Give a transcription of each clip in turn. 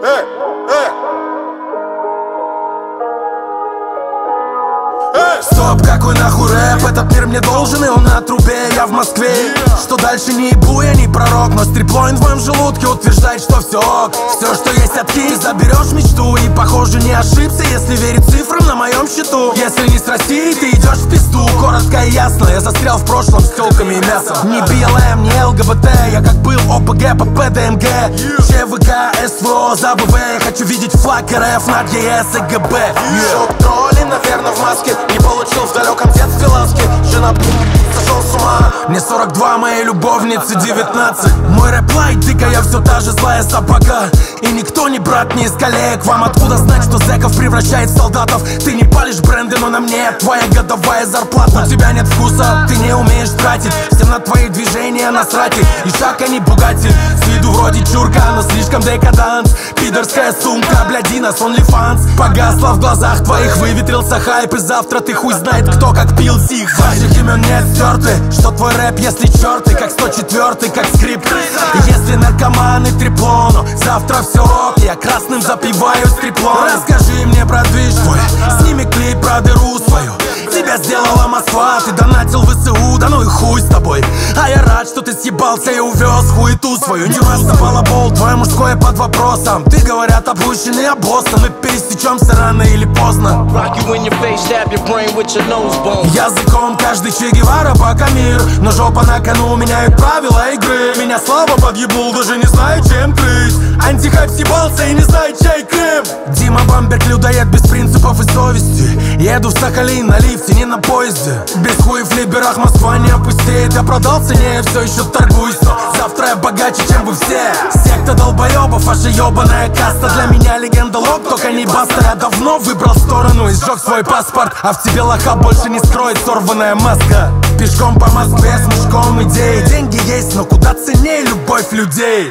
Стоп, какой нахуй рэп? Этот мир мне должен, и он на трубе, я в Москве. Что дальше не ебу, я не пророк, но стриплоин в моем желудке утверждает, что все ок. Все, что есть от Ки, заберешь мечту. И похоже не ошибся, если верить цифрам на моем счету. Если не с Россией, ты идешь в пизду. Коротко и ясно, я застрял в прошлом с телками и мясом. Не БЛМ, не ЛГБТ, я как был ОПГ, ПП, ДМГ, ЧВК, СВО, ЗАБВ. Я хочу видеть флаг РФ над ЕС и ГБ. Шок-тролли, наверное, в маске. Не получил в далеком детстве ласки. Жена сошел с ума. Мне 42, моей любовнице 19. Мой рэп-лайт, дико, я все та же злая собака. И никто не брат, не из коллег. Вам откуда знать, что зэков превращает в солдатов? Ты не палишь бренды, но на мне твоя годовая зарплата. У тебя нет вкуса, ты не умеешь тратить. Всем на твои движения насрати. И шаг, а не Бугатти. С виду вроде чурка, но слишком декаданс. Пидорская сумка, блядина с OnlyFans. Погасла в глазах твоих, выветрился хайп. И завтра ты хуй знает, кто как пил сих. Ваших имен не стерты. Что твой рэп, если черты, как 104-й, как скрипт. И если наркоманы треплону, завтра все ок, я красным запиваю стриплон. Расскажи мне про движ твой, сними клип про дыру свою. Тебя сделала Москва, ты донатил в ВСУ, да ну и хуй с тобой. А я рад, что ты съебался и увез хуету свою. Не раз балабол, твое мужское под вопросом. Ты, говорят, опущенный обоссом. Мы пересечемся рано или поздно. Языком каждый Че Гевара, пока мир. Но жопа на кону меняет правила игры. Меня слава подъебнул, даже не знаю, чем крыть. Антихайп съебался и не знает, чей Крым. Дима Бамберг, людоед без принципов и совести. Еду в Сахалин на лифте, не на поезде. Без хуев в либерах Москва не опустеет. Я продал ценнее, все еще торгуюсь, но завтра я богаче, чем вы все. Секта долбоебов, ваша ебаная каста. Для меня легенда лоб, только не баста. Я давно выбрал сторону и сжег свой паспорт. А в тебе лоха больше не скроет сорванная маска. Пешком по Москве с мешком идей. Деньги есть, но куда ценнее любовь людей.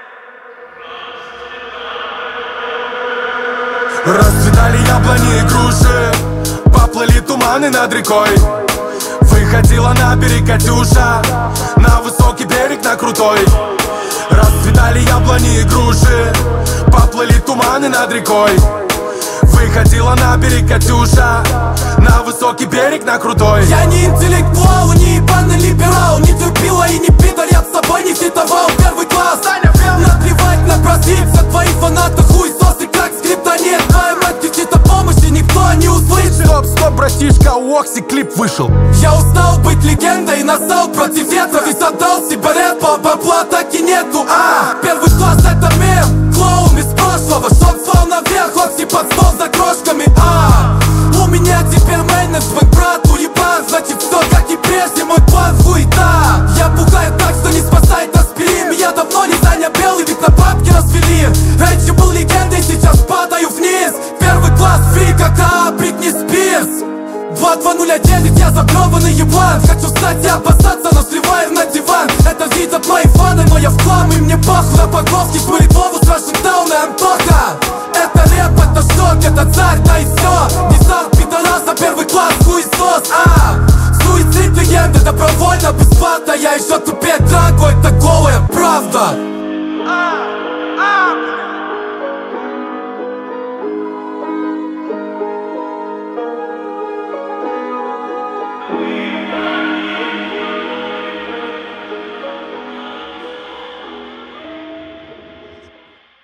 Расцветали яблони и груши, поплыли туманы над рекой. Выходила на берег Катюша, на высокий берег, на крутой. Расцветали яблони и груши, поплыли туманы над рекой. Выходила на берег Катюша, на высокий берег, на крутой. Я не интеллектуал, не ебаный либерал. Не терпила и не пидор, я с тобой не фитовал. Первый класс, наплевать на просвет. Твои фанаты хуй сосы, как скриптонит. Твоя мать кричит о помощи, никто не услышит. Стоп, братишка, у Окси клип вышел. Я устал быть легендой, настал против ветра. И задал себе рэп, а бабла так и нету. Первый класс это мем, клоун из прошлого. Чтоб слал наверх, Окси под стол за крошками. У меня теперь менеджмент, брат, уебан. Значит все как и прежде, мой план хуета. Я пугаю так, что не спасает аспирин. Я давно не занял белый, ведь на бабки развели. Раньше был легендой, сейчас падаю вниз. Первый класс фри, как Бритни Спирс. 2209, я заблеванный еблан. Хочу стать и обоссаться, но сливаю на диван. Это видят мои фаны, но я в хлам, и мне похуй. На подготовке были Вову с Вашингтона и Антон.